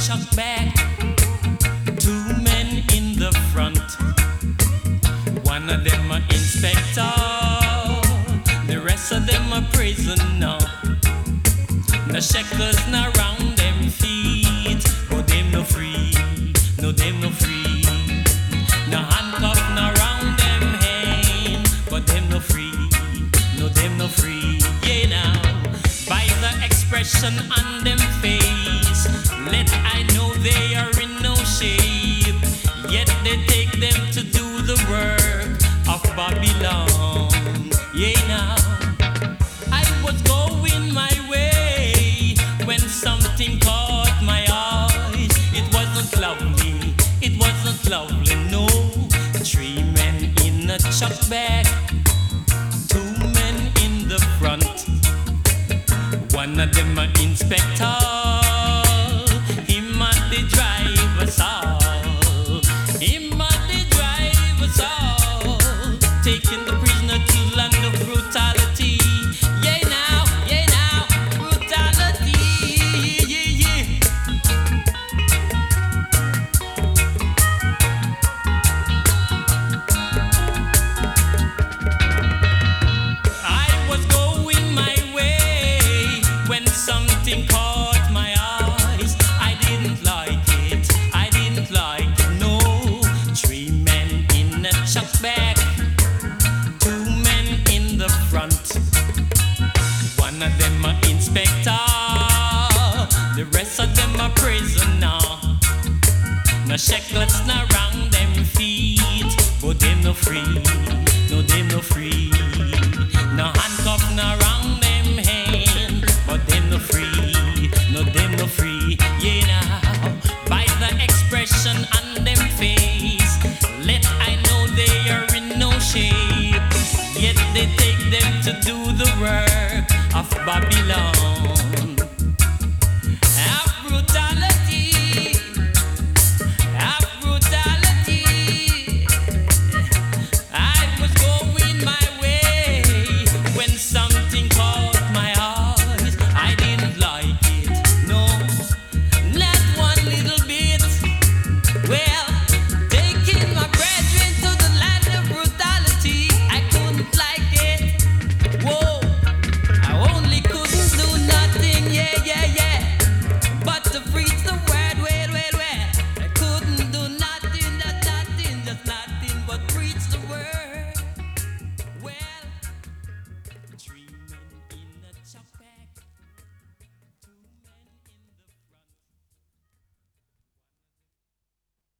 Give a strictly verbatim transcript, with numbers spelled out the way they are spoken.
chuck back. Two men in the front. One of them a inspector, the rest of them a prisoner. No shackles no round them feet, but them no free, no them no free. No handcuff no round them hand, but them no free, no them no free. Yeah now, by the expression on them face, let I know they are in no shape. Yet they take them to do the work of Babylon. Yeah now, I was going my way when something caught my eyes. It wasn't lovely, it wasn't lovely, no. Three men in a chuck bag, two men in the front. One of them an inspector, him and the driver saw. Him and the driver saw, taking the prisoner to land of brutality. Yeah now, yeah now, brutality. Yeah, yeah. I was going my way when something caught my eyes. I didn't like it, I didn't like it, no. Three men in a chuck bag, two men in the front. One of them a inspector, the rest of them a prisoner. No shackles no round them feet, but them no free, no them no free. No handcuff no round them